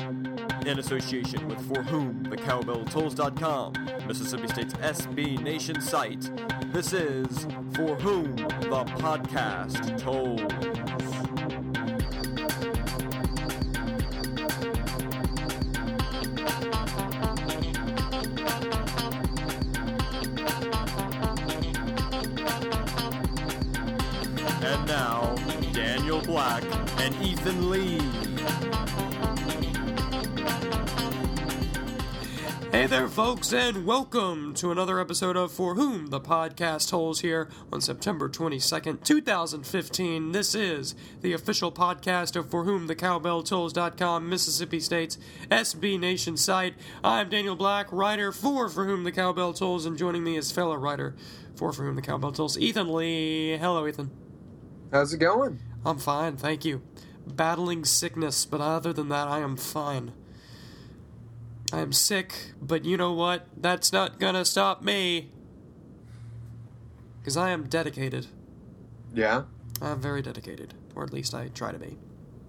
In association with ForWhomTheCowbellTolls.com, Mississippi State's SB Nation site, this is For Whom the Podcast Tolls. And now, Daniel Black and Ethan Lee. Hey there, folks, and welcome to another episode of For Whom the Podcast Tolls here on September 22nd, 2015. This is the official podcast of ForWhomTheCowbellTolls.com, Mississippi State's SB Nation site. I'm Daniel Black, writer for Whom the Cowbell Tolls, and joining me is fellow writer for Whom the Cowbell Tolls, Ethan Lee. Hello, Ethan. How's it going? I'm fine, thank you. Battling sickness, but other than that, I am fine. I am sick, but you know what? That's not gonna stop me. Because I am dedicated. Yeah? I'm very dedicated. Or at least I try to be.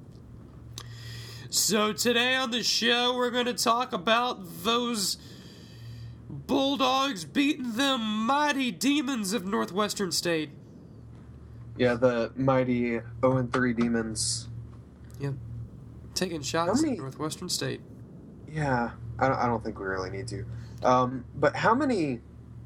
So today on the show, we're gonna talk about those Bulldogs beating them mighty demons of Northwestern State. Yeah, the mighty 0-3 Demons. Yep. Taking shots at Northwestern State. Yeah, I don't think we really need to. But how many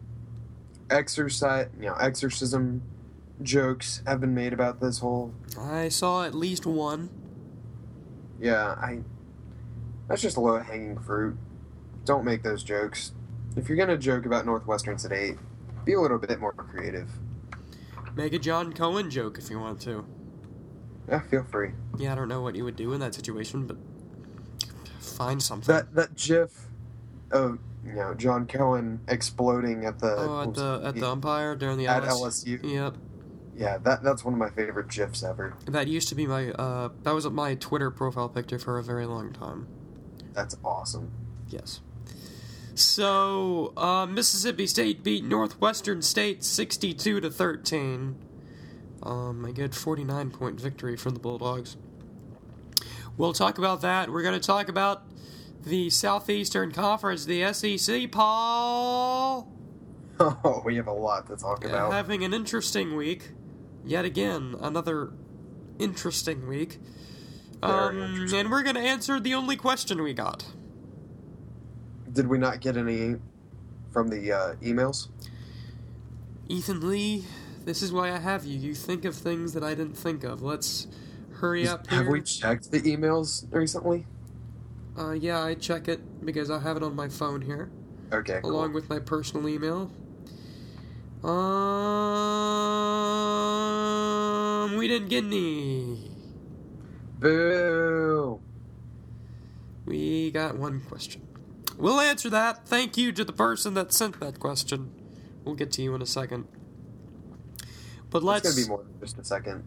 exorcism jokes have been made about this whole... I saw at least one. Yeah, that's just low-hanging fruit. Don't make those jokes. If you're gonna joke about Northwestern State, be a little bit more creative. Make a John Cohen joke if you want to. Yeah, feel free. Yeah, I don't know what you would do in that situation, but find something. That GIF of John Cohen exploding at the umpire during the at LSU. Yep. Yeah, that's one of my favorite GIFs ever. That used to be my that was my Twitter profile picture for a very long time. That's awesome. Yes. So, Mississippi State beat Northwestern State 62-13. A good 49-point victory for the Bulldogs. We'll talk about that. We're going to talk about the Southeastern Conference, the SEC, Paul. Oh, we have a lot to talk about. Having an interesting week. Yet again, another interesting week. Interesting. And we're going to answer the only question we got. Did we not get any from the emails? Ethan Lee, this is why I have you. You think of things that I didn't think of. Let's hurry up here. Have we checked the emails recently? Yeah, I check it because I have it on my phone here. Okay, cool. Along with my personal email. We didn't get any. Boo! We got one question. We'll answer that. Thank you to the person that sent that question. We'll get to you in a second. But let's... It's going to be more than just a second.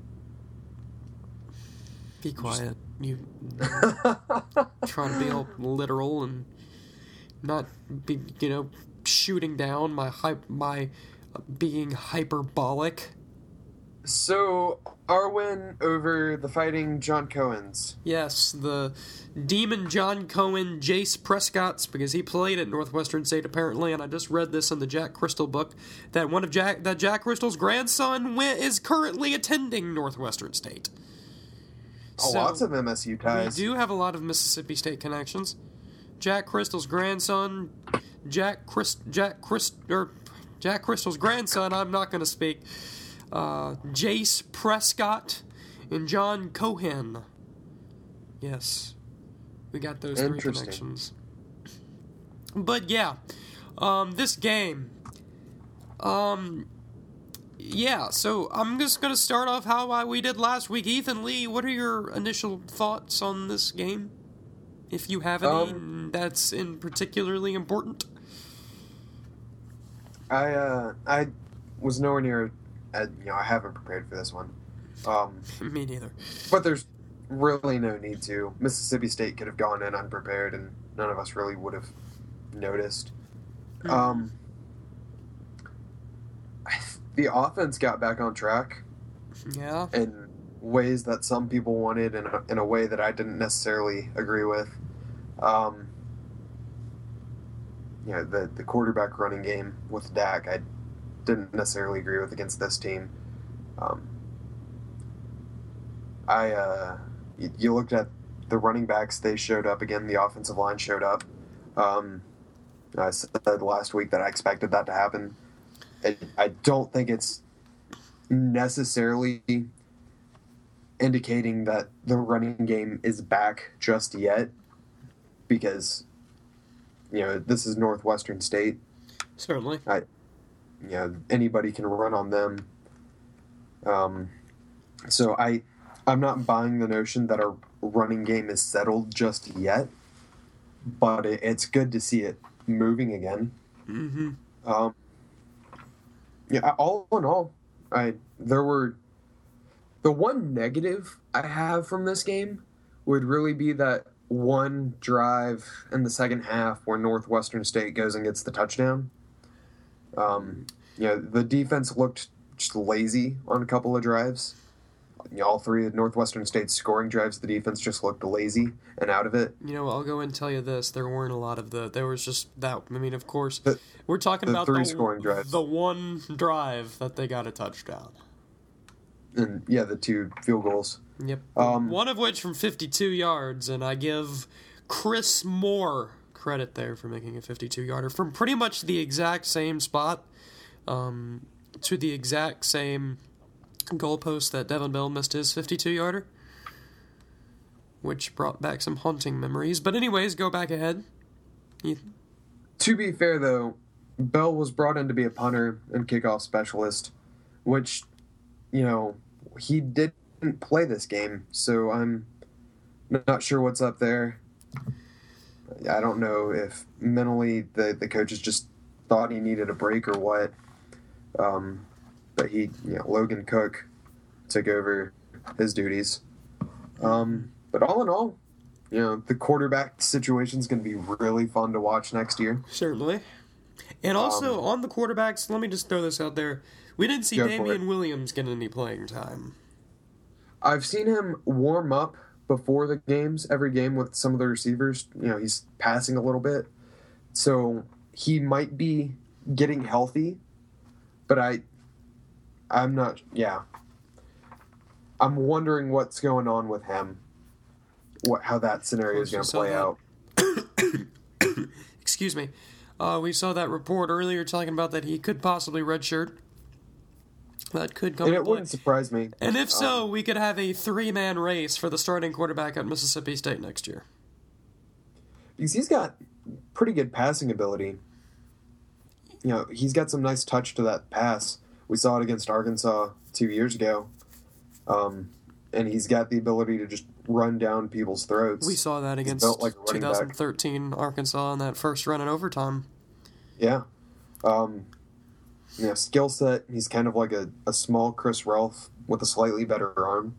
Be quiet. You trying to be all literal and not be, shooting down my being hyperbolic. So, our win over the Fighting John Cohens. Yes, the Demon John Cohen, Jace Prescott's, because he played at Northwestern State apparently, and I just read this in the Jack Crystal book, that Jack Crystal's grandson is currently attending Northwestern State. So, lots of MSU ties. We do have a lot of Mississippi State connections. Jack Crystal's grandson, Jack Crystal's grandson, I'm not going to speak, Jace Prescott and John Cohen. Yes. We got those three connections. But yeah, this game. Yeah, so I'm just going to start off how we did last week. Ethan Lee, what are your initial thoughts on this game? If you have any, that's in particularly important. I was nowhere near, I haven't prepared for this one. Me neither. But there's really no need to. Mississippi State could have gone in unprepared, and none of us really would have noticed. The offense got back on track. Yeah. And ways that some people wanted and in a way that I didn't necessarily agree with. The quarterback running game with Dak, I didn't necessarily agree with against this team. You looked at the running backs, they showed up again, the offensive line showed up. I said last week that I expected that to happen. I don't think it's necessarily indicating that the running game is back just yet, because this is Northwestern State. Certainly. Anybody can run on them. So I'm not buying the notion that our running game is settled just yet, but it's good to see it moving again. Mm-hmm. All in all, the one negative I have from this game would really be that one drive in the second half where Northwestern State goes and gets the touchdown. The defense looked just lazy on a couple of drives. All three of Northwestern State's scoring drives, the defense just looked lazy and out of it. I'll go and tell you this: there weren't a lot of there was just that. I mean, of course, we're talking about three scoring drives, the one drive that they got a touchdown, and the 2 field goals. Yep. One of which from 52 yards, and I give Chris Moore credit there for making a 52-yarder from pretty much the exact same spot, to the exact same goalpost that Devin Bell missed his 52-yarder, which brought back some haunting memories. But anyways, go back ahead. To be fair, though, Bell was brought in to be a punter and kickoff specialist, which, he didn't play this game, so I'm not sure what's up there. I don't know if mentally the coaches just thought he needed a break or what. But Logan Cook took over his duties. But all in all, the quarterback situation is going to be really fun to watch next year. Certainly. And also, on the quarterbacks, let me just throw this out there. We didn't see Damian Williams get any playing time. I've seen him warm up before the games, every game with some of the receivers. He's passing a little bit. So he might be getting healthy, but I'm not, I'm wondering what's going on with him, how that scenario is going to play out. Excuse me. We saw that report earlier talking about that he could possibly redshirt. That could come and to it play. Wouldn't surprise me. And if so, we could have a 3-man race for the starting quarterback at Mississippi State next year. Because he's got pretty good passing ability. He's got some nice touch to that pass. We saw it against Arkansas 2 years ago. And he's got the ability to just run down people's throats. We saw that against 2013 Arkansas in that first run in overtime. Yeah. Skill set, he's kind of like a small Chris Ralph with a slightly better arm.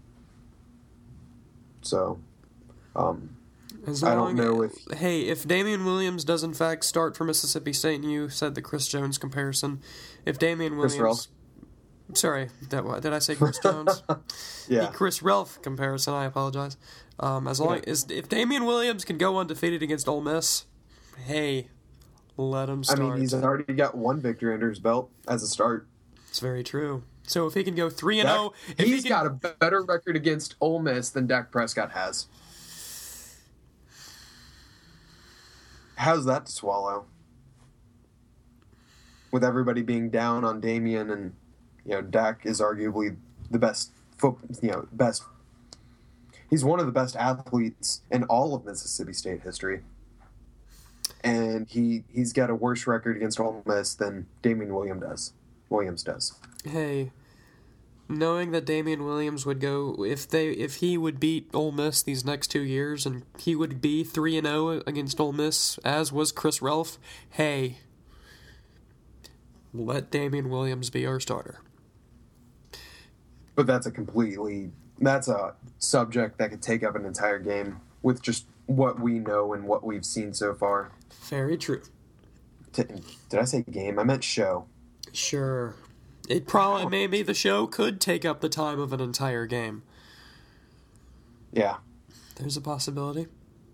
So, I don't know if... Hey, if Damian Williams does in fact start for Mississippi State, and you said the Chris Jones comparison, if Damian Williams... Chris Ralph. Sorry, did I say Chris Jones? Yeah. The Chris Ralph comparison, I apologize. If Damian Williams can go undefeated against Ole Miss, hey, let him start. I mean, he's already got one victory under his belt as a start. It's very true. So if he can go 3-0... He's got a better record against Ole Miss than Dak Prescott has. How's that to swallow? With everybody being down on Damian, and Dak is arguably the best he's one of the best athletes in all of Mississippi State history. And he's got a worse record against Ole Miss than Damian Williams does. Hey, knowing that Damian Williams would go if he would beat Ole Miss these next 2 years, and he would be 3-0 against Ole Miss, as was Chris Ralph. Hey, let Damian Williams be our starter. But that's a subject that could take up an entire game with just what we know and what we've seen so far. Very true. Did I say game? I meant show. Sure. Maybe the show could take up the time of an entire game. Yeah. There's a possibility.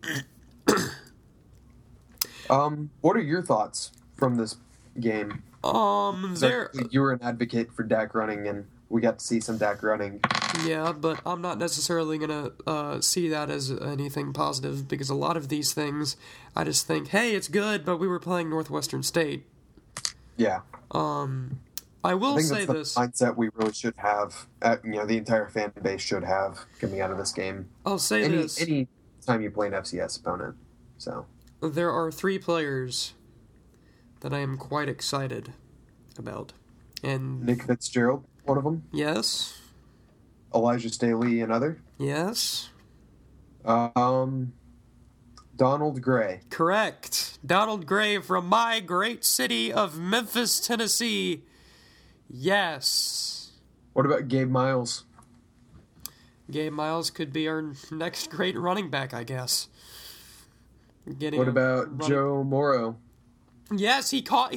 What are your thoughts from this game? You were an advocate for Dak running, and we got to see some Dak running. Yeah, but I'm not necessarily gonna see that as anything positive, because a lot of these things, I just think, hey, it's good, but we were playing Northwestern State. Yeah. I will I think say that's this. the mindset we really should have. The entire fan base should have coming out of this game. I'll say this. Any time you play an FCS opponent. So there are 3 players that I am quite excited about. And Nick Fitzgerald, one of them. yes. Elijah Staley, another. Yes. Donald Gray. Correct. Donald Gray from my great city of Memphis, Tennessee. Yes. What about Gabe Miles? Gabe Miles could be our next great running back, I guess. What about Joe Morrow? Yes, he caught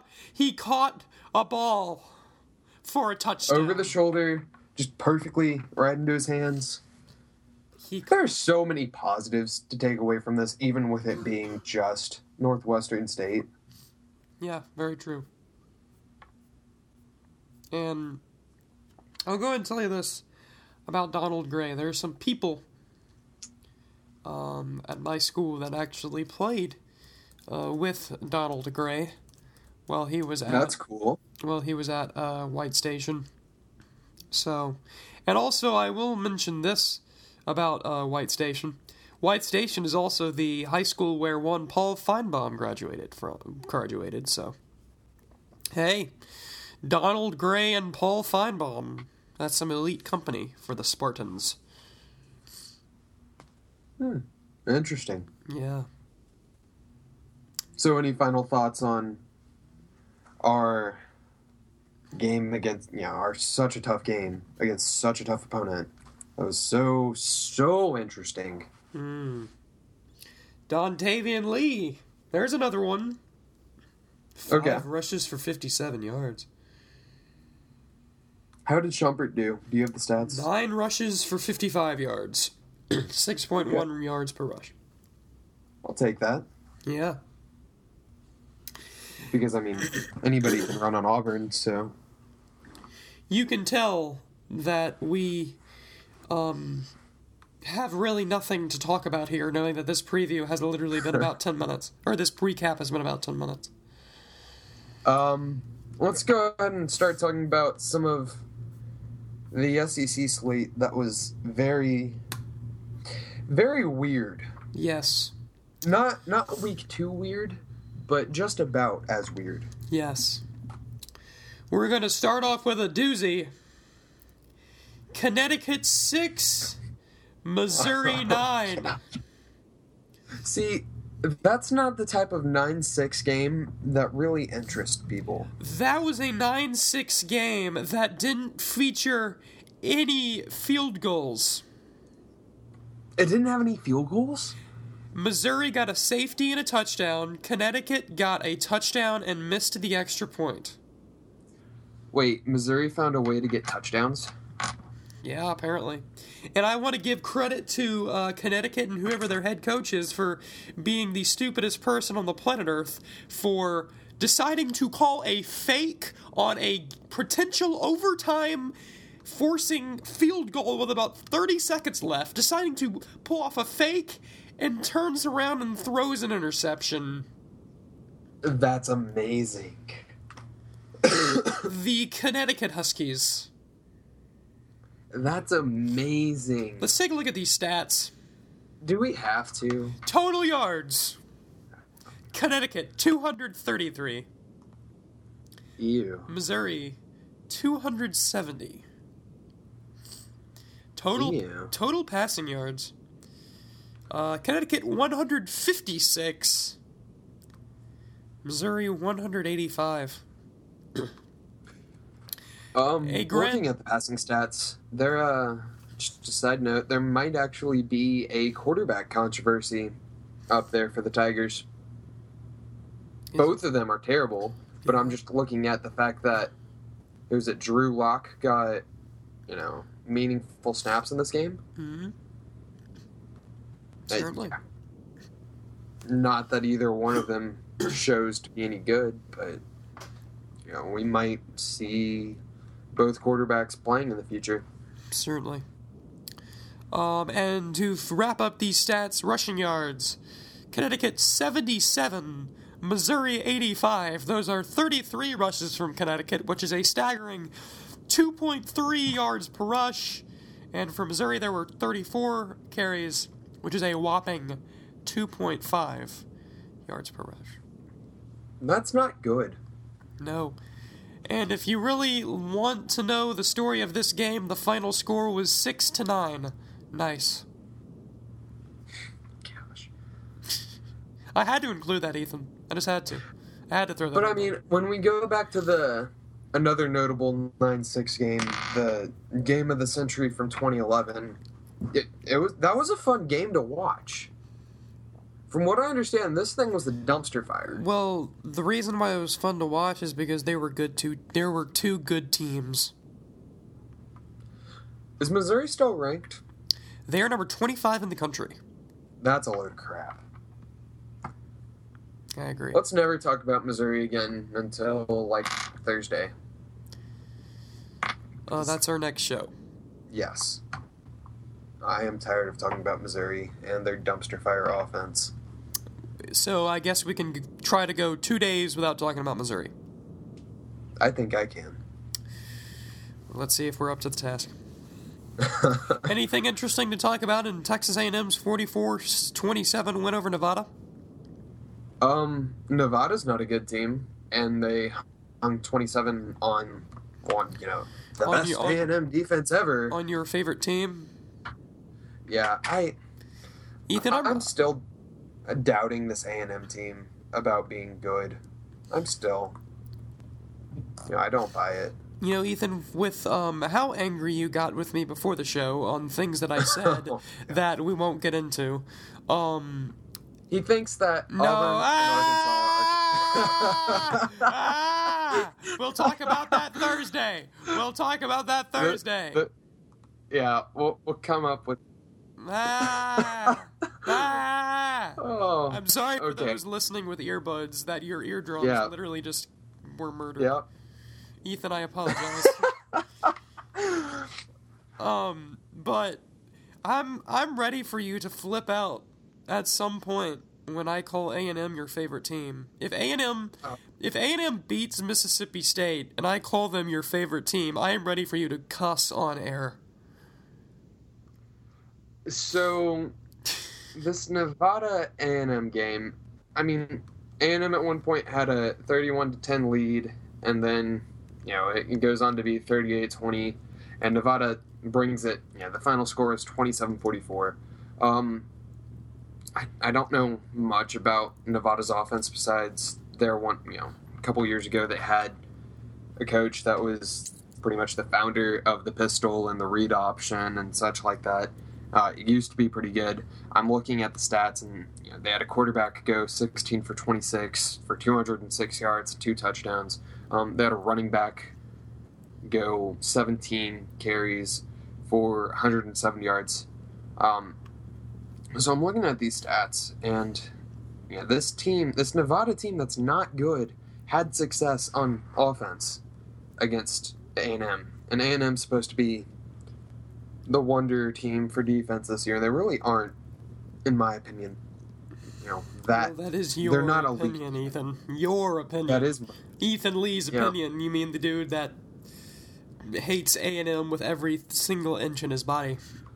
a ball for a touchdown. Over the shoulder, just perfectly right into his hands. There are so many positives to take away from this, even with it being just Northwestern State. Yeah, very true. And I'll go ahead and tell you this about Donald Gray. There are some people at my school that actually played with Donald Gray while he was at... That's cool. Well, he was at White Station. So, and also I will mention this about White Station. White Station is also the high school where one Paul Feinbaum graduated. So, hey, Donald Gray and Paul Feinbaum. That's some elite company for the Spartans. Interesting. Yeah. So, any final thoughts on our game against, our such a tough game against such a tough opponent? That was so interesting. Dontavian Lee. There's another one. 5 rushes for 57 yards. How did Shumpert do? Do you have the stats? 9 rushes for 55 yards. 6.1 yards per rush. I'll take that. Yeah. Because, anybody can run on Auburn, so... You can tell that we have really nothing to talk about here, knowing that this preview has literally been about 10 minutes. Or this recap has been about 10 minutes. Let's go ahead and start talking about some of the SEC slate that was very, very weird. Yes. Not week 2 weird, but just about as weird. Yes. We're going to start off with a doozy. Connecticut 6, Missouri 9. See, that's not the type of 9-6 game that really interests people. That was a 9-6 game that didn't feature any field goals. It didn't have any field goals? Missouri got a safety and a touchdown. Connecticut got a touchdown and missed the extra point. Wait, Missouri found a way to get touchdowns? Yeah, apparently. And I want to give credit to Connecticut and whoever their head coach is for being the stupidest person on the planet Earth for deciding to call a fake on a potential overtime forcing field goal with about 30 seconds left, deciding to pull off a fake and turns around and throws an interception. That's amazing. The Connecticut Huskies. That's amazing. Let's take a look at these stats. Do we have to? Total yards. Connecticut, 233. Ew. Missouri, 270. Total passing yards. Connecticut, 156. Missouri, 185. Looking at the passing stats, there, just a side note, there might actually be a quarterback controversy up there for the Tigers. Both of them are terrible, but I'm just looking at the fact that Drew Lock got, meaningful snaps in this game. Mm-hmm. Certainly. Not that either one of them shows to be any good, but we might see both quarterbacks playing in the future. Certainly. And to wrap up these stats, rushing yards, Connecticut 77, Missouri 85. Those are 33 rushes from Connecticut, which is a staggering 2.3 yards per rush. And for Missouri, there were 34 carries, which is a whopping 2.5 yards per rush. That's not good. No. And if you really want to know the story of this game, the final score was 6-9. Nice. Gosh. I had to include that, Ethan. I just had to. I had to throw that But in I mean, when we go back to another notable 9-6 game, the game of the century from 2011, that was a fun game to watch. From what I understand, this thing was the dumpster fire. Well, the reason why it was fun to watch is because there were two good teams. Is Missouri still ranked? They are number 25 in the country. That's a load of crap. I agree. Let's never talk about Missouri again until, Thursday. That's our next show. Yes. I am tired of talking about Missouri and their dumpster fire offense. So I guess we can try to go 2 days without talking about Missouri. I think I can. Let's see if we're up to the task. Anything interesting to talk about in Texas A&M's 44-27 win over Nevada? Nevada's not a good team, and they hung 27 on the best A&M defense ever. On your favorite team? Yeah, Ethan, I'm still doubting this A&M team about being good. I'm still, I don't buy it. Ethan, with how angry you got with me before the show on things that I said that we won't get into. He thinks that no, Auburn and Arkansas we'll talk about that Thursday. Yeah, we'll come up with. Oh, I'm sorry for those listening with earbuds that your eardrums literally just were murdered. Yeah. Ethan, I apologize. But I'm ready for you to flip out at some point when I call A&M your favorite team. If A&M beats Mississippi State and I call them your favorite team, I am ready for you to cuss on air. So, this Nevada A&M game, I mean, A&M at one point had a 31-10 lead, and then, it goes on to be 38-20, and Nevada brings it, the final score is 27-44. I don't know much about Nevada's offense besides their one, a couple years ago they had a coach that was pretty much the founder of the pistol and the read option and such like that. It used to be pretty good. I'm looking at the stats, and they had a quarterback go 16 for 26 for 206 yards, 2 touchdowns. They had a running back go 17 carries for 107 yards. So I'm looking at these stats, and this Nevada team that's not good had success on offense against A&M. And A&M's supposed to be the wonder team for defense this year. They really aren't, in my opinion. That is your they're not opinion, Ethan. Your opinion. That is Ethan Lee's opinion. You mean the dude that hates A&M with every single inch in his body.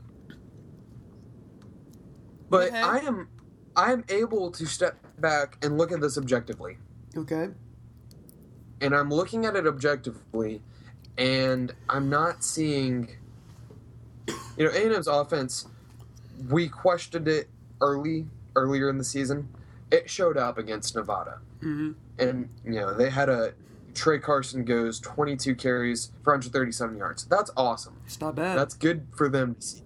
But I am able to step back and look at this objectively. Okay. And I'm looking at it objectively, and I'm not seeing. A&M's offense, we questioned it earlier in the season. It showed up against Nevada. Mm-hmm. And, they had Trey Carson goes 22 carries for 137 yards. That's awesome. It's not bad. That's good for them to see.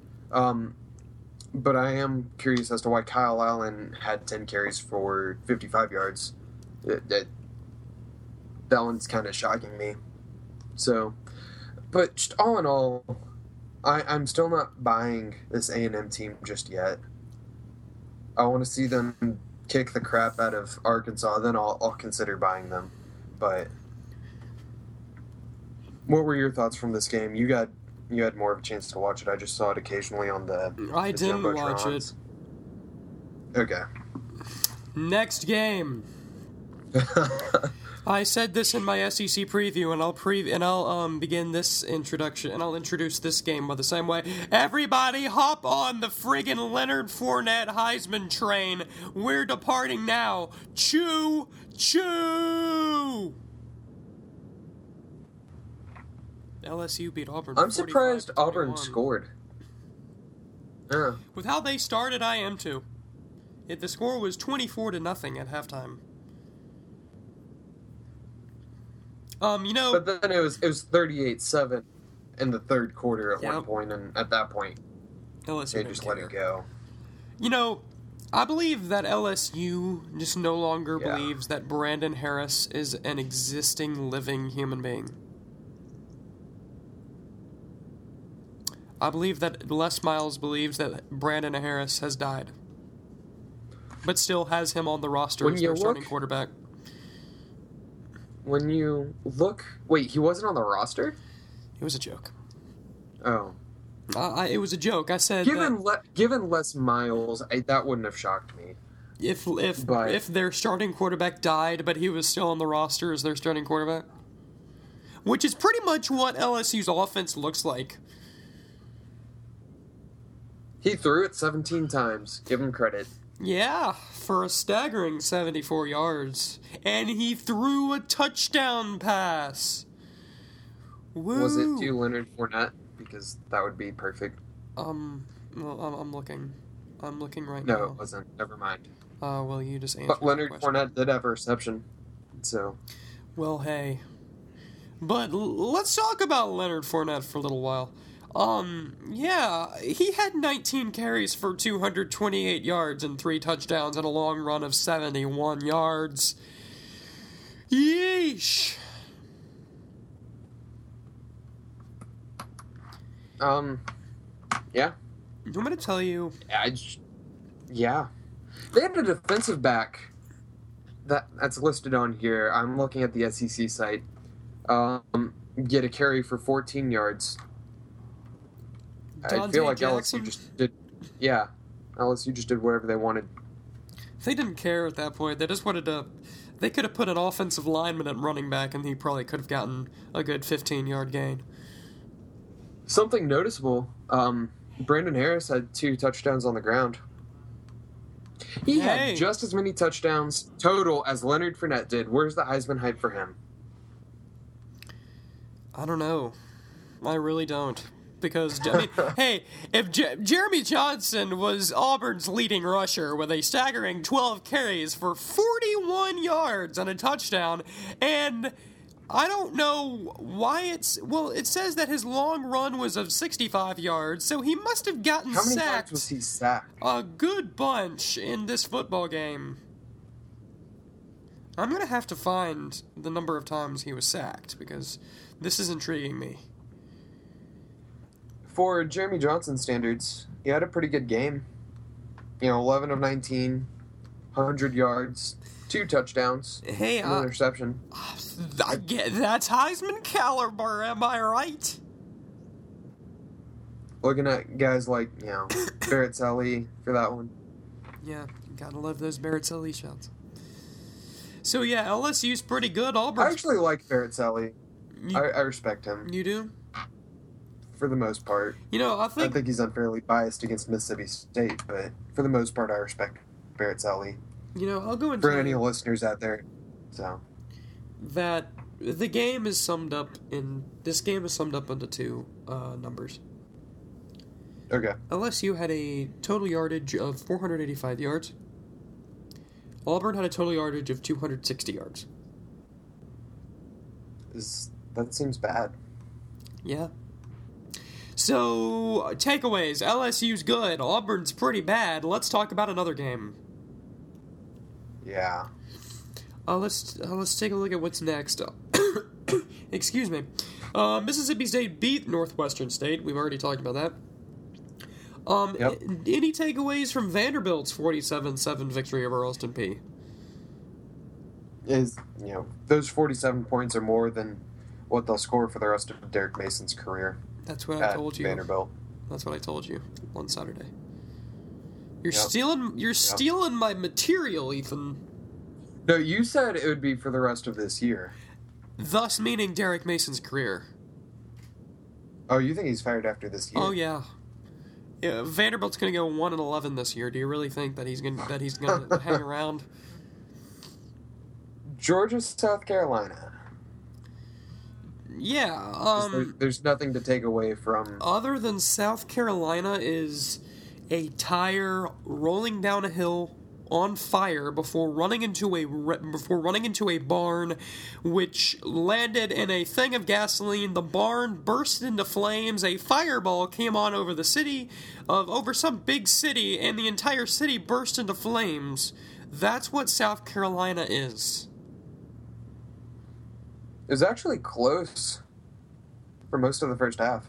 But I am curious as to why Kyle Allen had 10 carries for 55 yards. That one's kind of shocking me. So, but just all in all, I'm still not buying this A&M team just yet. I want to see them kick the crap out of Arkansas. Then I'll consider buying them. But what were your thoughts from this game? You had more of a chance to watch it. I just saw it occasionally on the didn't watch it. Okay. Next game. I said this in my SEC preview, and I'll begin this introduction, and I'll introduce this game by the same way. Everybody, hop on the friggin' Leonard Fournette Heisman train. We're departing now. Choo choo. LSU beat Auburn. I'm surprised Auburn scored. Yeah. With how they started, I am too. The score was 24-0 at halftime. But then it was 38-7 in the third quarter at one point, and at that point, LSU they just let it go. I believe that LSU just no longer believes that Brandon Harris is an existing, living human being. I believe that Les Miles believes that Brandon Harris has died, but still has him on the roster as their starting quarterback. When you look... Wait, he wasn't on the roster? It was a joke. Oh. It was a joke. I said given Les Miles, that wouldn't have shocked me. If their starting quarterback died, but he was still on the roster as their starting quarterback. Which is pretty much what LSU's offense looks like. He threw it 17 times. Give him credit. Yeah, for a staggering 74 yards. And he threw a touchdown pass. Woo. Was it to Leonard Fournette? Because that would be perfect. Well, I'm looking. I'm looking right now. No, it wasn't. Never mind. Well, you just answered. But Leonard Fournette did have a reception. So. Well, hey. But let's talk about Leonard Fournette for a little while. He had 19 carries for 228 yards and 3 touchdowns and a long run of 71 yards. Yeesh. Yeah. I'm going to tell you. Yeah. They had a defensive back that's listed on here. I'm looking at the SEC site. Get a carry for 14 yards. I feel like Jackson? LSU just did. Yeah, LSU just did whatever they wanted. They didn't care at that point. They just wanted to. They could have put an offensive lineman at running back, and he probably could have gotten a good 15-yard gain. Something noticeable. Brandon Harris had 2 touchdowns on the ground. He had just as many touchdowns total as Leonard Fournette did. Where's the Heisman hype for him? I don't know. I really don't. Because, hey, if Jeremy Johnson was Auburn's leading rusher with a staggering 12 carries for 41 yards and a touchdown, and I don't know why it says that his long run was of 65 yards, so he must have gotten sacked. How many times was he sacked? A good bunch in this football game. I'm going to have to find the number of times he was sacked, because this is intriguing me. For Jeremy Johnson standards, he had a pretty good game. 11 of 19, 100 yards, 2 touchdowns, hey, an interception. That's Heisman caliber, am I right? Looking at guys like, Barrett Sallee for that one. Yeah, gotta love those Barrett Sallee shots. So yeah, LSU's pretty good. Auburn. I actually like Barrett Sallee. I respect him. You do? For the most part. I think he's unfairly biased against Mississippi State, but for the most part, I respect Barrett Sallee. I'll go into for any listeners out there. So that this game is summed up into 2 numbers. Okay. LSU had a total yardage of 485 yards. Auburn had a total yardage of 260 yards. That seems bad. Yeah. So, takeaways. LSU's good. Auburn's pretty bad. Let's talk about another game. Yeah. Let's take a look at what's next. Excuse me. Mississippi State beat Northwestern State. We've already talked about that. Yep. Any takeaways from Vanderbilt's 47-7 victory over Austin Peay? Those 47 points are more than what they'll score for the rest of Derek Mason's career. That's what I told you. Vanderbilt. That's what I told you on Saturday. You're Yep. stealing my material, Ethan. No, you said it would be for the rest of this year. Thus meaning Derek Mason's career. Oh, you think he's fired after this year? Oh yeah. Yeah, Vanderbilt's going to go 1-11 this year. Do you really think that he's going to hang around? Georgia, South Carolina. Yeah. There's nothing to take away from. Other than South Carolina is a tire rolling down a hill on fire before running into a barn, which landed in a thing of gasoline. The barn burst into flames. A fireball came on over some big city, and the entire city burst into flames. That's what South Carolina is. It was actually close for most of the first half.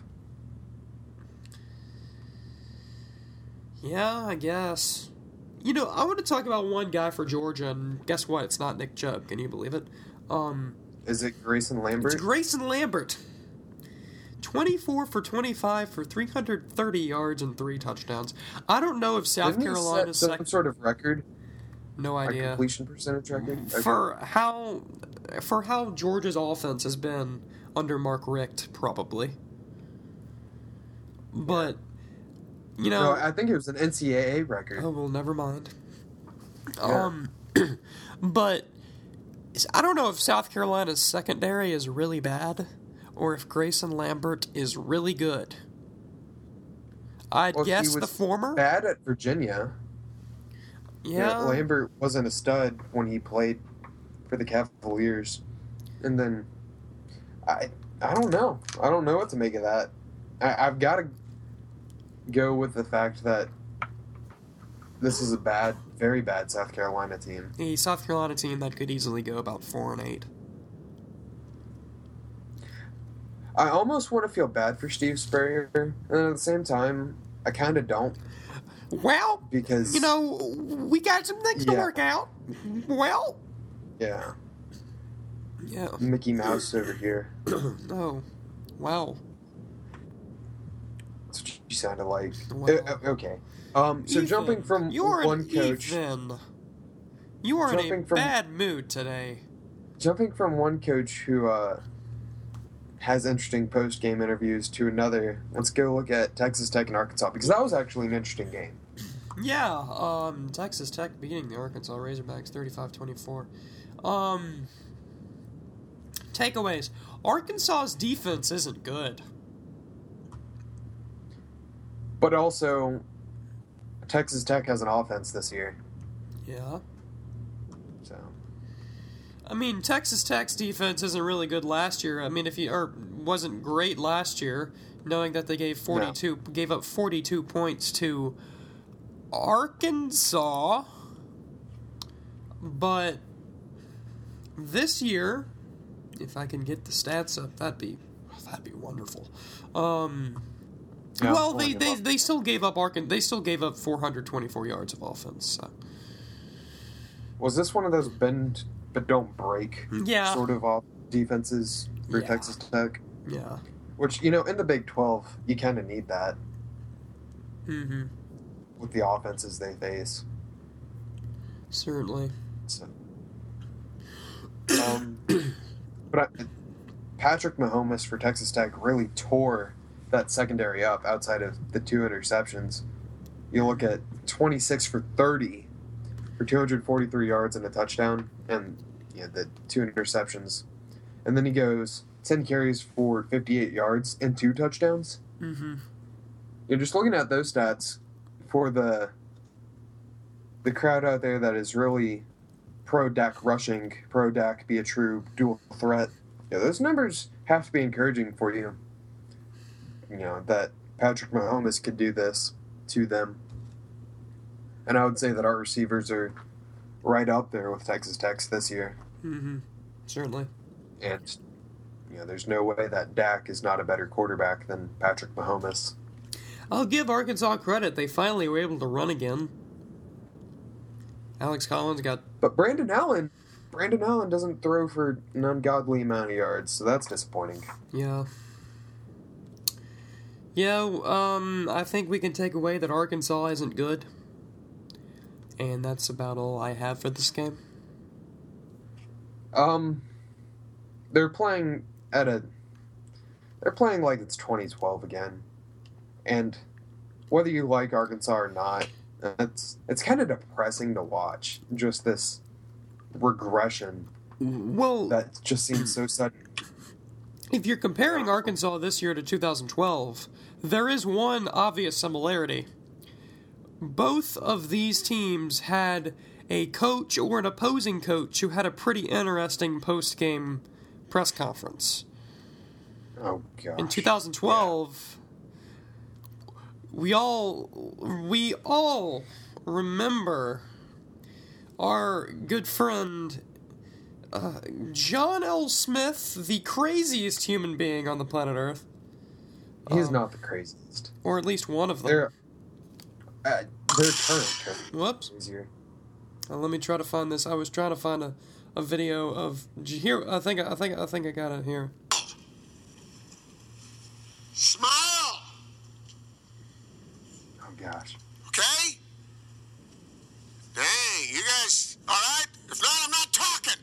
Yeah, I guess. I want to talk about one guy for Georgia, and guess what? It's not Nick Chubb. Can you believe it? Is it Grayson Lambert? It's Grayson Lambert. 24 for 25 for 330 yards and 3 touchdowns. I don't know if South Carolina's set some sort of record. No idea. A completion percentage record. Okay. For how Georgia's offense has been under Mark Richt, probably. But. No, I think it was an NCAA record. Oh, well, never mind. Yeah. But I don't know if South Carolina's secondary is really bad or if Grayson Lambert is really good. I'd guess the former. Bad at Virginia. Yeah. Lambert wasn't a stud when he played for the Cavaliers. And then, I don't know. I don't know what to make of that. I've got to go with the fact that this is a very bad South Carolina team. A South Carolina team that could easily go about 4-8. I almost want to feel bad for Steve Spurrier, and at the same time, I kind of don't. Well, because we got some things to work out. Well, yeah, yeah. Mickey Mouse over here. Oh, wow. That's what you sounded like. Wow. Okay. So Ethan, jumping from one coach. Ethan. You are in a bad mood today. Jumping from one coach who has interesting post-game interviews to another, let's go look at Texas Tech and Arkansas, because that was actually an interesting game. Yeah, Texas Tech beating the Arkansas Razorbacks 35-24. Takeaways. Arkansas's defense isn't good. But also, Texas Tech has an offense this year. Yeah. So. I mean, Texas Tech's defense isn't really good last year. I mean, wasn't great last year, knowing that they gave up 42 points to Arkansas. But this year, if I can get the stats up, that'd be wonderful. Well, they still gave up 424 yards of offense. So. Was this one of those bend but don't break sort of off defenses for Texas Tech? Yeah. Which, in the Big 12, you kind of need that. Mm-hmm. With the offenses they face. Certainly. So. But Patrick Mahomes for Texas Tech really tore that secondary up outside of the 2 interceptions. You look at 26 for 30 for 243 yards and a touchdown, and the 2 interceptions. And then he goes 10 carries for 58 yards and 2 touchdowns. Mm-hmm. You're just looking at those stats for the crowd out there that is really pro-Dak rushing, pro-Dak be a true dual threat. Those numbers have to be encouraging for you. That Patrick Mahomes could do this to them. And I would say that our receivers are right up there with Texas Tech's this year. Mm-hmm. Certainly. And, there's no way that Dak is not a better quarterback than Patrick Mahomes. I'll give Arkansas credit. They finally were able to run again. Alex Collins got... But Brandon Allen doesn't throw for an ungodly amount of yards, so that's disappointing. Yeah. I think we can take away that Arkansas isn't good. And that's about all I have for this game. They're playing like it's 2012 again. And whether you like Arkansas or not, it's kind of depressing to watch. Just this regression. Well, that just seems so sudden. If you're comparing Arkansas this year to 2012, there is one obvious similarity. Both of these teams had a coach or an opposing coach who had a pretty interesting post-game press conference. Oh, gosh. In 2012, we all remember our good friend John L. Smith, the craziest human being on the planet Earth. He's not the craziest. Or at least one of them. Their current. Whoops. Let me try to find this. I was trying to find a video of... Here, I think I got it here. Smile! Oh, gosh. Okay? Dang, you guys all right? If not, I'm not talking.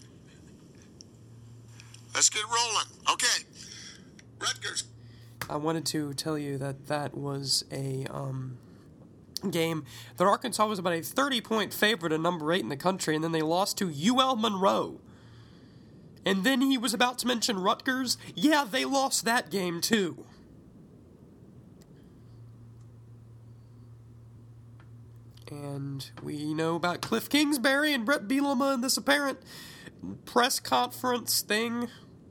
Let's get rolling. Okay. Rutgers. I wanted to tell you that was a game that Arkansas was about a 30-point favorite and number 8 in the country, and then they lost to UL Monroe. And then he was about to mention Rutgers. Yeah, they lost that game too. And we know about Cliff Kingsbury and Brett Bielema and this apparent press conference thing.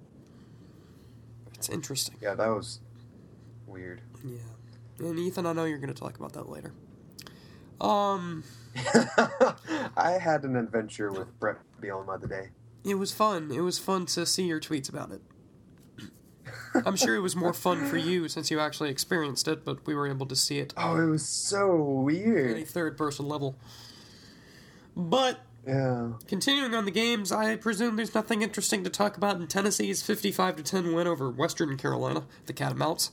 It's interesting. Yeah, that was weird. Yeah. And Ethan, I know you're going to talk about that later. I had an adventure with Brett Bielema today. It was fun. It was fun to see your tweets about it. I'm sure it was more fun for you since you actually experienced it, but we were able to see it. Oh, it was so weird. At a third-person level. But, continuing on the games, I presume there's nothing interesting to talk about in Tennessee's 55-10 win over Western Carolina, the Catamounts.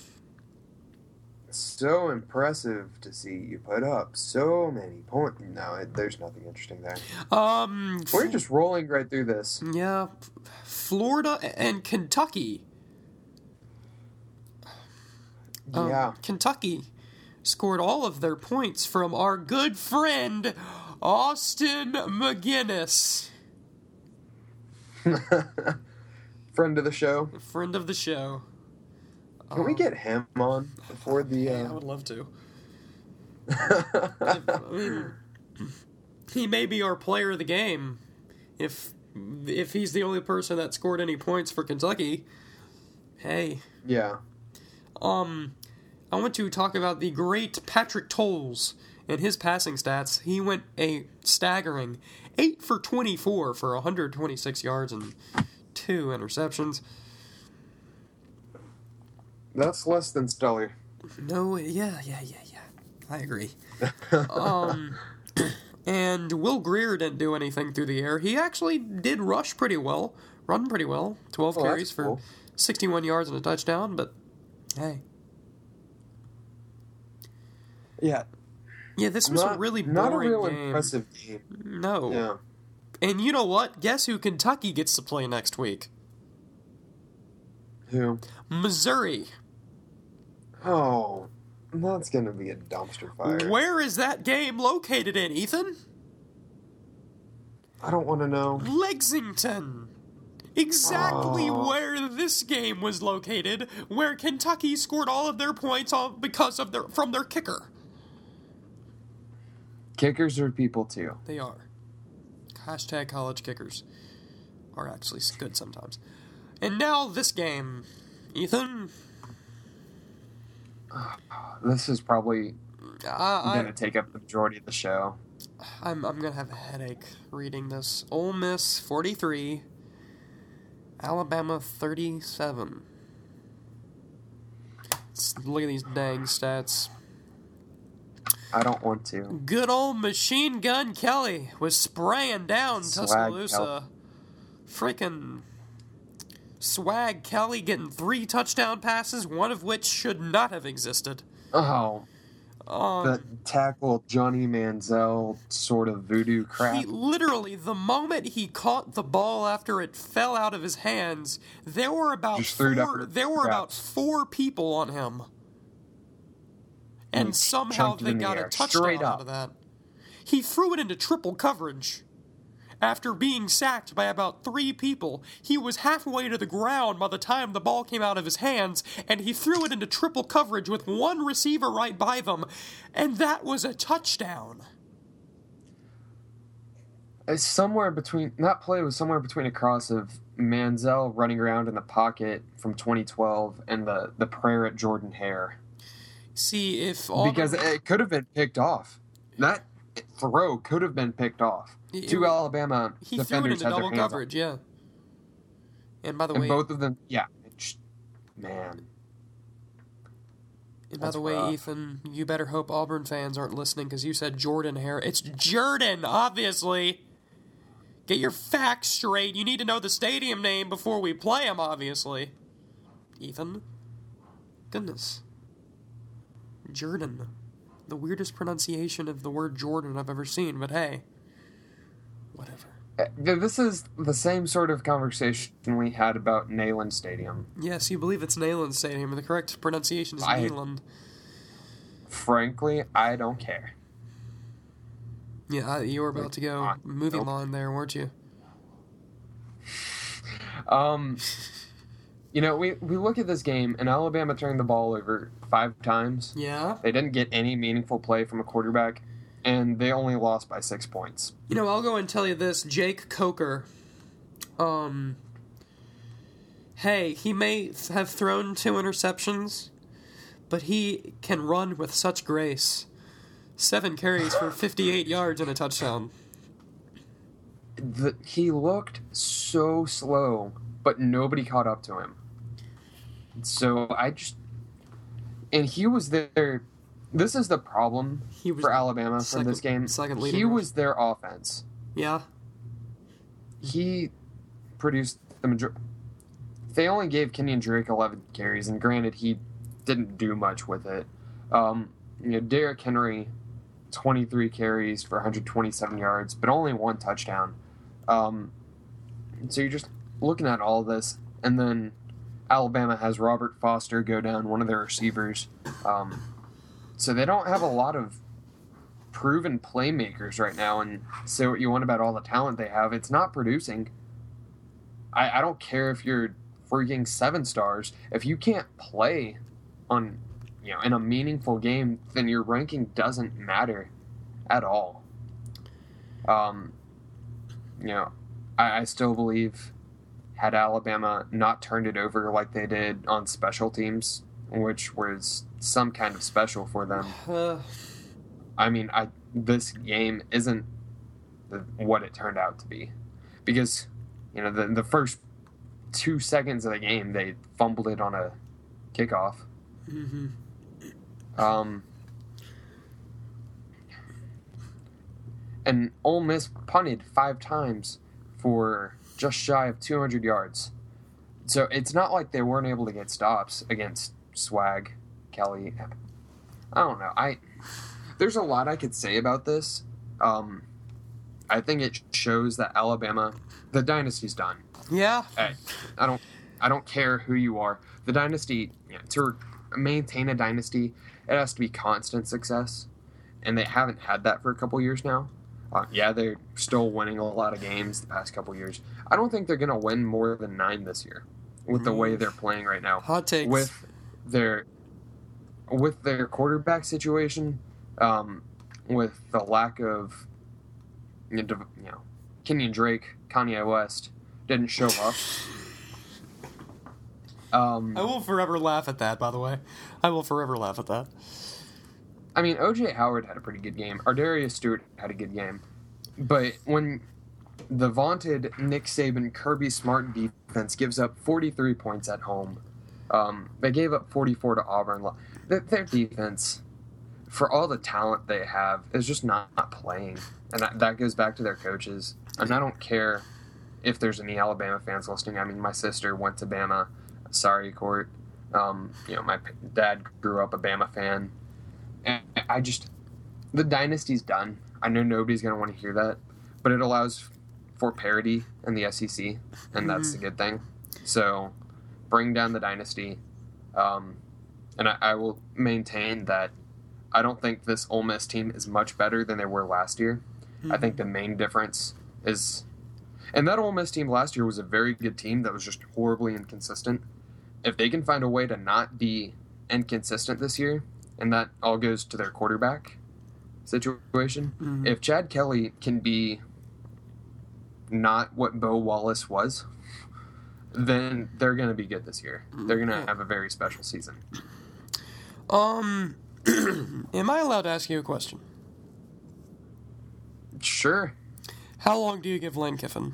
So impressive to see you put up so many points. No, there's nothing interesting there. We're just rolling right through this. Yeah. Florida and Kentucky. Yeah. Kentucky scored all of their points from our good friend, Austin McGinnis. Friend of the show. Friend of the show. Can we get him on before the... I would love to. He may be our player of the game if he's the only person that scored any points for Kentucky. Hey. Yeah. I want to talk about the great Patrick Towles and his passing stats. He went a staggering 8 for 24 for 126 yards and 2 interceptions. That's less than stellar. No, yeah. I agree. And Will Greer didn't do anything through the air. He actually did rush pretty well, run pretty well. 12 carries for 61 yards and a touchdown, but hey. Yeah. Yeah, this was a really boring not a real game. Impressive game. No. Yeah. And you know what? Guess who Kentucky gets to play next week? Who? Missouri. Oh, that's going to be a dumpster fire. Where is that game located in, Ethan? I don't want to know. Lexington. Exactly where this game was located, where Kentucky scored all of their points from their kicker. Kickers are people too. They are. Hashtag college kickers are actually good sometimes. And now this game, Ethan. This is probably going to take up the majority of the show. I'm going to have a headache reading this. Ole Miss 43, Alabama 37. Look at these dang stats. I don't want to. Good old Machine Gun Kelly was spraying down Tuscaloosa. Freaking Swag Kelly getting 3 touchdown passes, one of which should not have existed. Oh. The tackle Johnny Manziel sort of voodoo crap. He literally, the moment he caught the ball after it fell out of his hands, there were about 4 people on him. And somehow they got a touchdown out of that. He threw it into triple coverage. After being sacked by about 3 people, he was halfway to the ground by the time the ball came out of his hands, and he threw it into triple coverage with 1 receiver right by them, and that was a touchdown. That play was somewhere between a cross of Manziel running around in the pocket from 2012 and the prayer at Jordan Hare. See, because it could have been picked off. That throw could have been picked off. 2 Alabama defenders had their hands coverage, on. yeah. And by the way, both of them, yeah, man. And by the way, Ethan, you better hope Auburn fans aren't listening because you said Jordan Hare. It's Jordan, obviously. Get your facts straight. You need to know the stadium name before we play him, obviously. Ethan, goodness, Jordan. The weirdest pronunciation of the word Jordan I've ever seen, but hey, whatever. This is the same sort of conversation we had about Neyland Stadium. Yes, you believe it's Neyland Stadium, and the correct pronunciation is Neyland. Frankly, I don't care. Yeah, you were about to go movie line there, weren't you? You know, we look at this game, and Alabama turned the ball over 5 times. Yeah. They didn't get any meaningful play from a quarterback, and they only lost by 6 points. You know, I'll go and tell you this. Jake Coker, hey, he may have thrown 2 interceptions, but he can run with such grace. 7 carries for 58 yards and a touchdown. He looked so slow, but nobody caught up to him. So and he was there. This is the problem for Alabama from this game. He was their offense. Yeah. He produced the majority. They only gave Kenyon Drake 11 carries, and granted, he didn't do much with it. Derrick Henry, 23 carries for 127 yards, but only 1 touchdown. So you're just looking at all this, and then Alabama has Robert Foster go down, one of their receivers. So they don't have a lot of proven playmakers right now, and say what you want about all the talent they have, it's not producing. I don't care if you're freaking 7 stars. If you can't play in a meaningful game, then your ranking doesn't matter at all. I still believe had Alabama not turned it over like they did on special teams, which was some kind of special for them. This game isn't what it turned out to be, because the first 2 seconds of the game they fumbled it on a kickoff. Mm-hmm. And Ole Miss punted 5 times for just shy of 200 yards. So it's not like they weren't able to get stops against Swag, Kelly. I don't know. There's a lot I could say about this. I think it shows that Alabama, the dynasty's done. Yeah. Hey, I don't care who you are. The dynasty, to maintain a dynasty, it has to be constant success, and they haven't had that for a couple years now. They're still winning a lot of games the past couple years. I don't think they're going to win more than 9 this year with the way they're playing right now. Hot takes. With their quarterback situation, with the lack of Kenyon Drake, Kanye West didn't show up. I will forever laugh at that, by the way. I will forever laugh at that. I mean, O.J. Howard had a pretty good game. Ardarius Stewart had a good game. But when the vaunted Nick Saban, Kirby Smart defense gives up 43 points at home, they gave up 44 to Auburn. Their defense, for all the talent they have, is just not playing. And that goes back to their coaches. And I don't care if there's any Alabama fans listening. I mean, my sister went to Bama. Sorry, Court. My dad grew up a Bama fan. And the dynasty's done. I know nobody's going to want to hear that, but it allows for parity in the SEC, and that's a good thing. So bring down the dynasty. And I will maintain that I don't think this Ole Miss team is much better than they were last year. I think the main difference is... And that Ole Miss team last year was a very good team that was just horribly inconsistent. If they can find a way to not be inconsistent this year, and that all goes to their quarterback situation, if Chad Kelly can be not what Bo Wallace was, then they're going to be good this year. They're going to have a very special season. Am I allowed to ask you a question? Sure. How long do you give Lane Kiffin?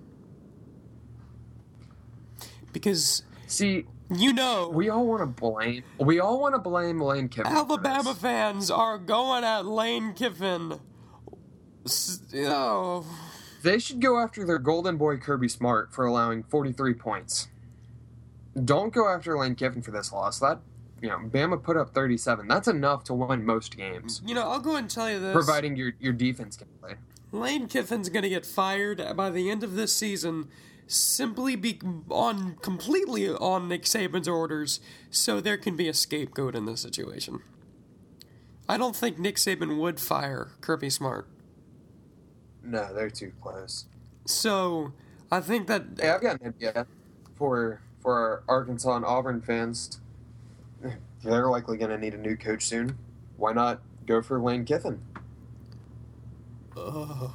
Because see, we all want to blame Lane Kiffin. Alabama fans are going at Lane Kiffin. They should go after their golden boy Kirby Smart for allowing 43 points. Don't go after Lane Kiffin for this loss. Bama put up 37. That's enough to win most games. I'll go and tell you this. Providing your defense can play. Lane Kiffin's going to get fired by the end of this season simply completely on Nick Saban's orders, so there can be a scapegoat in this situation. I don't think Nick Saban would fire Kirby Smart. No, they're too close. So, I think that... Hey, I've got an idea for our Arkansas and Auburn fans. They're likely going to need a new coach soon. Why not go for Lane Kiffin? Oh.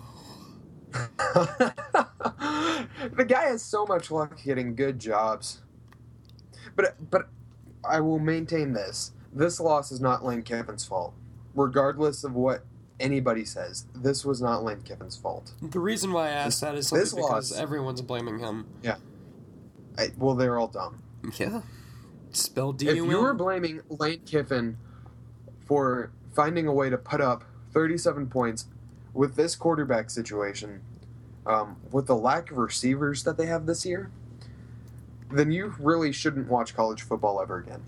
The guy has so much luck getting good jobs. But I will maintain this. This loss is not Lane Kiffin's fault. Regardless of what anybody says, this was not Lane Kiffin's fault. The reason why I asked that is simply because everyone's blaming him. Yeah. They're all dumb. Yeah. Spell D-U-M. If you were blaming Lane Kiffin for finding a way to put up 37 points with this quarterback situation, with the lack of receivers that they have this year, then you really shouldn't watch college football ever again.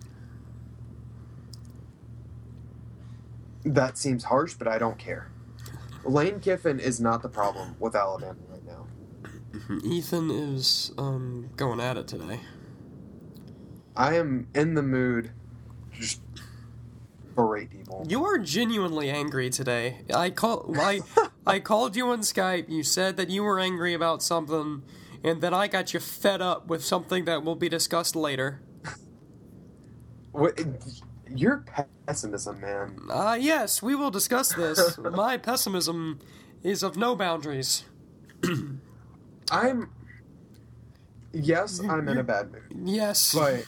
That seems harsh, but I don't care. Lane Kiffin is not the problem with Alabama right now. Ethan is going at it today. I am in the mood to just berate people. You are genuinely angry today. I called you on Skype. You said that you were angry about something, and then I got you fed up with something that will be discussed later. What? Your pessimism, man. Yes, we will discuss this. My pessimism is of no boundaries. I'm in a bad mood. Yes. But...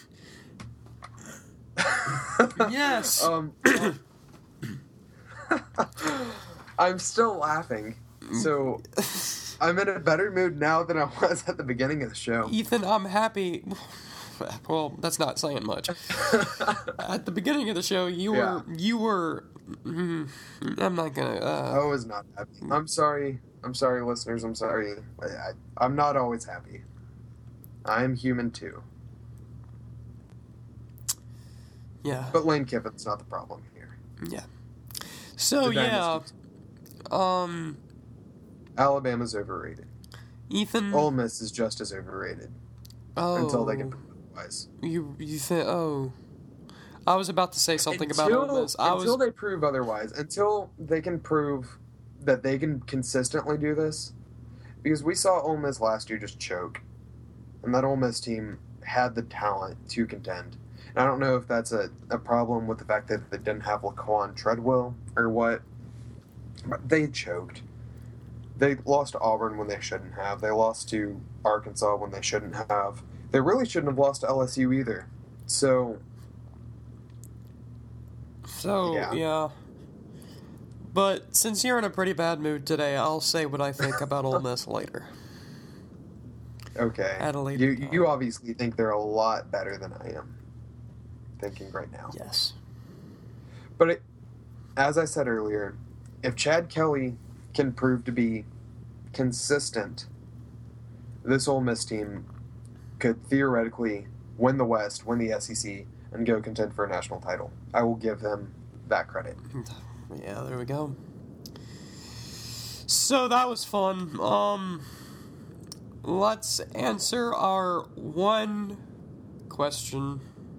yes. I'm still laughing. So I'm in a better mood now than I was at the beginning of the show. Ethan, I'm happy. Well, that's not saying much. At the beginning of the show, you were. I'm not gonna. I was not happy. I'm sorry, listeners. I'm sorry. I'm not always happy. I'm human too. Yeah. But Lane Kiffin's not the problem here. Yeah. So Alabama's overrated. Ethan. Ole Miss is just as overrated. Oh. Until they can prove otherwise. You think? Oh. I was about to say something about Ole Miss. Until they prove otherwise. Until they can prove that they can consistently do this. Because we saw Ole Miss last year just choke. And that Ole Miss team had the talent to contend. And I don't know if that's a problem with the fact that they didn't have Laquan Treadwell or what. But they choked. They lost to Auburn when they shouldn't have. They lost to Arkansas when they shouldn't have. They really shouldn't have lost to LSU either. So yeah. But since you're in a pretty bad mood today, I'll say what I think about Ole Miss later. Okay. At a later time. You obviously think they're a lot better than I am thinking right now. Yes. But as I said earlier, if Chad Kelly can prove to be consistent, this Ole Miss team could theoretically win the West, win the SEC, and go contend for a national title. I will give them that credit. Yeah, there we go. So that was fun. Let's answer our one question.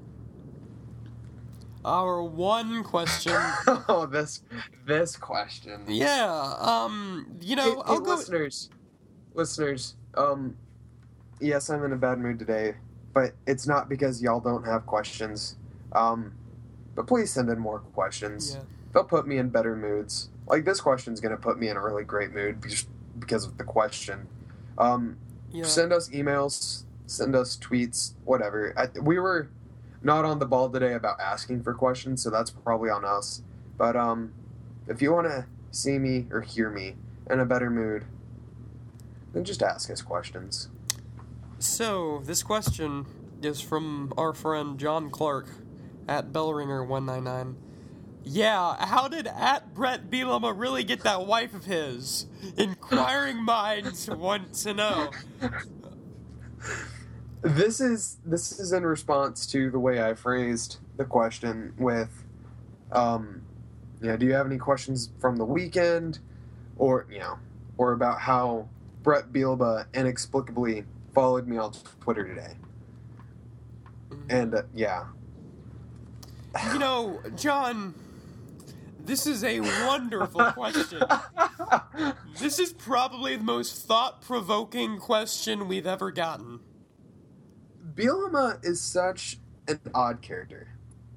Our one question. Oh, this question. Yeah. I'll go. Listeners. Yes, I'm in a bad mood today, but it's not because y'all don't have questions. But please send in more questions. Yeah. They'll put me in better moods. Like, this question's going to put me in a really great mood just because of the question. Send us emails, send us tweets, whatever. We were not on the ball today about asking for questions, so that's probably on us. But if you want to see me or hear me in a better mood, then just ask us questions. So, this question is from our friend John Clark at Bellringer199. Yeah, how did @Brett Bielema really get that wife of his? Inquiring minds want to know. This is in response to the way I phrased the question with, do you have any questions from the weekend, or about how Brett Bielema inexplicably followed me on Twitter today, and John. This is a wonderful question. This is probably the most thought-provoking question we've ever gotten. Bielema is such an odd character.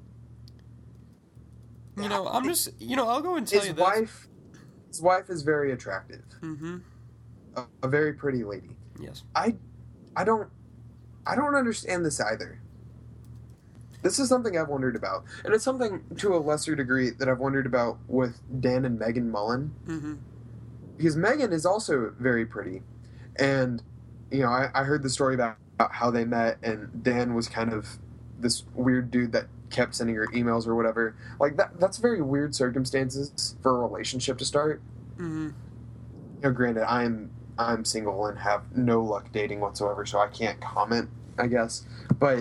I'll go and tell you this. His wife is very attractive. Mm-hmm. A very pretty lady. Yes. I don't understand this either. This is something I've wondered about. And it's something, to a lesser degree, that I've wondered about with Dan and Megan Mullen. Mm-hmm. Because Megan is also very pretty. And, I heard the story about how they met, and Dan was kind of this weird dude that kept sending her emails or whatever. Like, that's very weird circumstances for a relationship to start. Mm-hmm. Granted, I'm single and have no luck dating whatsoever, so I can't comment, I guess. But...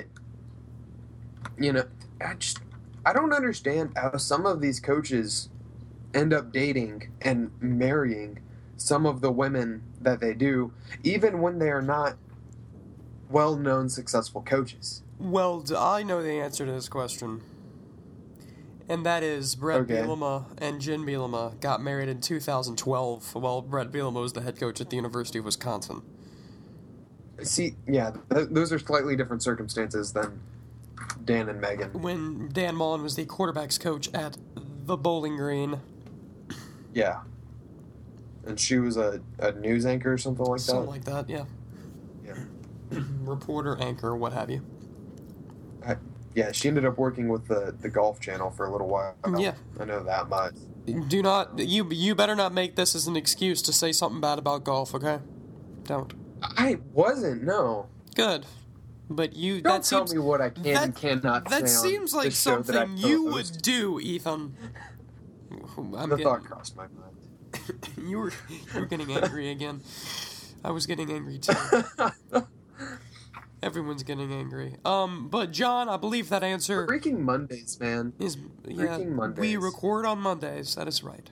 I don't understand how some of these coaches end up dating and marrying some of the women that they do, even when they are not well-known, successful coaches. Well, I know the answer to this question. And that is Brett Bielema and Jen Bielema got married in 2012 while Brett Bielema was the head coach at the University of Wisconsin. See, those are slightly different circumstances than Dan and Megan. When Dan Mullen was the quarterback's coach at the Bowling Green. Yeah. And she was a news anchor or something like that? Something like that, yeah. Yeah. Reporter, anchor, what have you. She ended up working with the Golf Channel for a little while. Yeah. I know that much. Do not, you better not make this as an excuse to say something bad about golf, okay? Don't. I wasn't, no. Good. But Don't tell me what I can and cannot say. That seems like something you would do, Ethan. The thought crossed my mind. You were getting angry again. I was getting angry too. Everyone's getting angry. But John, I believe that answer... Freaking Mondays, man. Freaking Mondays. We record on Mondays, that is right.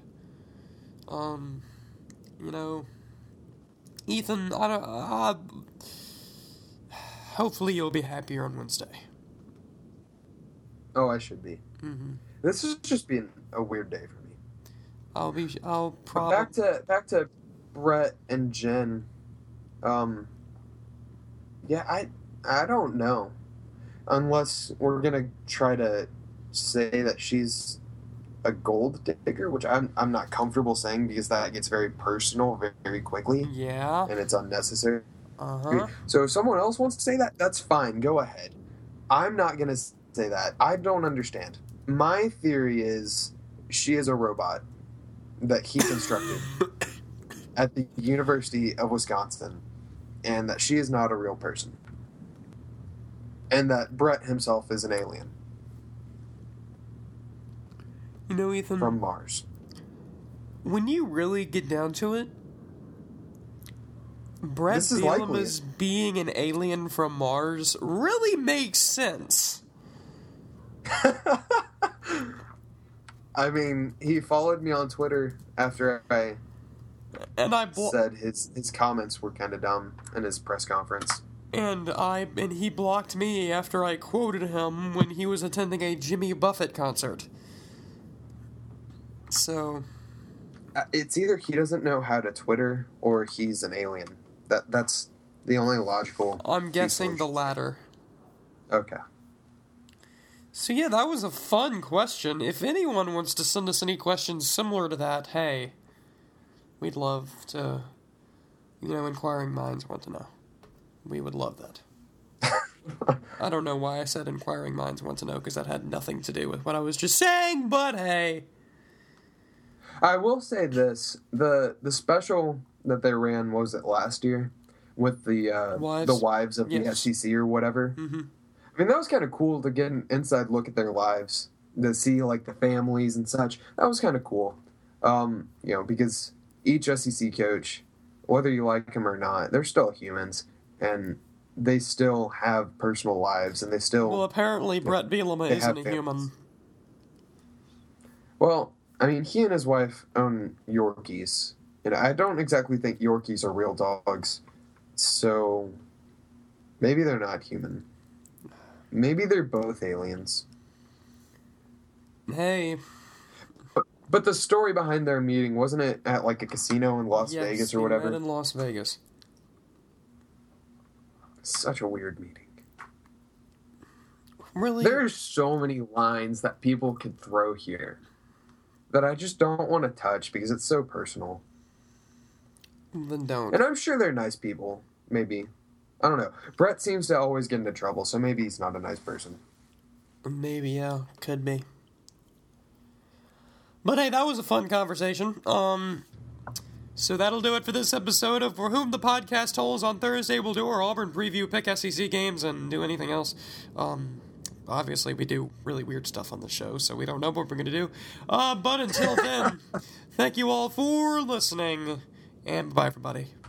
Ethan, hopefully you'll be happier on Wednesday. Oh, I should be. Mm-hmm. This has just been a weird day for me. I'll probably... Back to Brett and Jen. I don't know. Unless we're gonna try to say that she's a gold digger, which I'm not comfortable saying because that gets very personal very quickly. Yeah. And it's unnecessary. Uh-huh. So if someone else wants to say that, that's fine. Go ahead. I'm not going to say that. I don't understand. My theory is she is a robot that he constructed at the University of Wisconsin, and that she is not a real person. And that Brett himself is an alien. You know, Ethan, from Mars. when you really get down to it, Brett This is likely Bielema's being an alien from Mars really makes sense. I mean, he followed me on Twitter after I And said his comments were kind of dumb in his press conference. And he blocked me after I quoted him when he was attending a Jimmy Buffett concert. So It's either he doesn't know how to Twitter or he's an alien. That's the only logical. I'm guessing the conclusions. latter. Okay. So yeah, that was a fun question. If anyone wants to send us any questions similar to that, hey, we'd love to, inquiring minds want to know. We would love that. I don't know why I said inquiring minds want to know, because that had nothing to do with what I was just saying, but hey. I will say this: the special that they ran, what was it, last year, with the wives of Yes. the SEC or whatever. Mm-hmm. I mean, that was kind of cool to get an inside look at their lives, to see like the families and such. That was kind of cool, because each SEC coach, whether you like them or not, they're still humans, and they still have personal lives, and they still. Well, apparently Brett Bielema they isn't have a human. Well, I mean, he and his wife own Yorkies, and I don't exactly think Yorkies are real dogs, so maybe they're not human. Maybe they're both aliens. Hey. But the story behind their meeting, wasn't it at like a casino in Las Vegas or we whatever? met in Las Vegas. Such a weird meeting. Really? There's so many lines that people could throw here that I just don't want to touch because it's so personal. Then don't. And I'm sure they're nice people. Maybe. I don't know. Brett seems to always get into trouble, so maybe he's not a nice person. Maybe, yeah. Could be. But hey, that was a fun conversation. So that'll do it for this episode of For Whom the Podcast Holds. On Thursday, we'll do our Auburn preview, pick SEC games, and do anything else. Obviously, we do really weird stuff on the show, so we don't know what we're going to do. But until then, thank you all for listening, and bye, everybody.